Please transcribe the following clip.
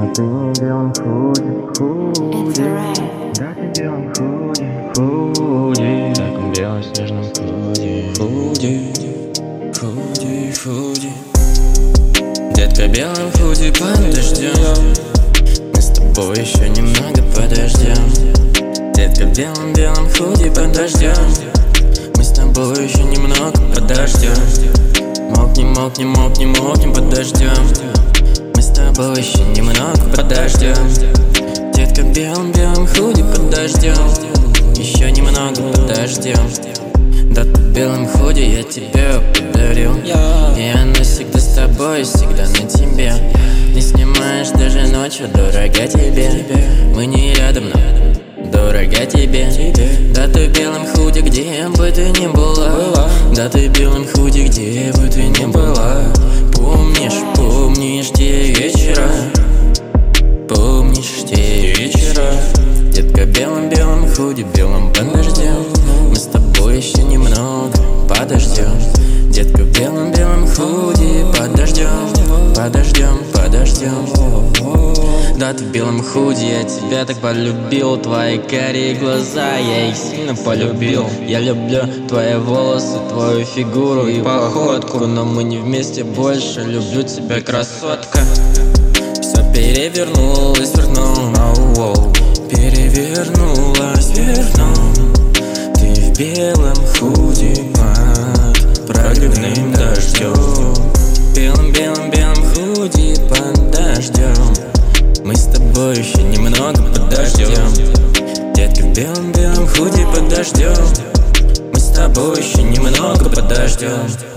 Да ты в белом худи, да ты в белом худи, так в белом снежном худи. Детка, белом худи под дождем, мы с тобой еще немного подождем. Детка, в белом худи под дождем, мы с тобой еще немного подождем. Мокнем под дождем, мы с тобой еще немного подождем. Детка, в белом худи под дождем, еще немного подождем. Да ты в белом худи я тебе подарил, и она всегда с тобой, всегда на тебе. Не снимаешь даже ночью, дорога тебе. Мы не рядом, но дорога тебе. Да ты в белом худи, где бы ты ни была. Да ты в белом худи, где бы ты ни была. Помнишь те вечера, помнишь те вечера. Детка, в белом худи, белом под дождем, мы с тобой еще немного подождем. Детка, в белом худи под дождем. Да ты в белом худи, я тебя так полюбил. Твои карие глаза, я их сильно полюбил. Я люблю твои волосы, твою фигуру и походку, но мы не вместе больше, люблю тебя, красотка. Все перевернулось, перевернулась, ты в белом худи под проливным дождем. Белом худи под дождем, мы с тобой еще немного подождем. Детка, в белом худи под дождем, мы с тобой еще немного подождем.